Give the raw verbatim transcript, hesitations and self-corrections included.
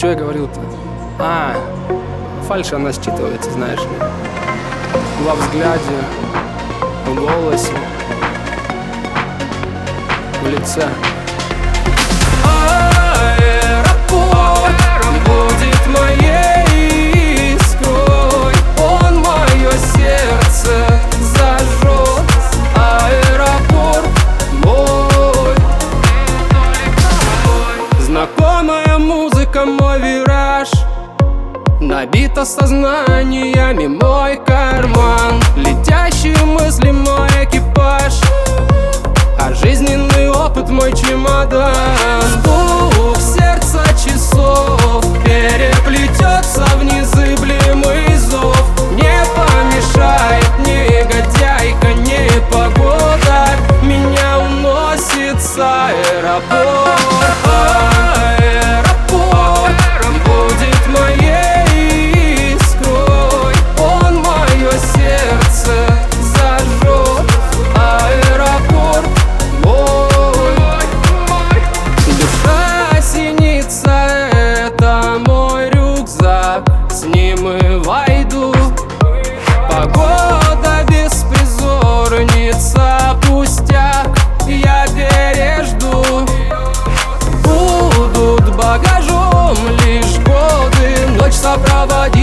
Что я говорил-то? А, фальшь, она считывается, знаешь ли. Во взгляде, в голосе, в лице. Аэропорт будет моей искрой, он мое сердце зажжет. Аэропорт мой. Знакомая музыка, мой вираж, набито сознаниями мой карман. Летящие мысли, мой экипаж, а жизненный опыт мой чемодан. Стук сердца часов переплетется в незыблемый зов. Не помешает негодяйка, непогода, меня уносит с аэропорта. Аэропорт будет моей искрой, он мое сердце зажжет. Аэропорт мой. Душа синица, это мой рюкзак, с ним и войду. Погода беспризорница, пустяк, я пережду. Будут багажом лишь годы, ночь сопроводит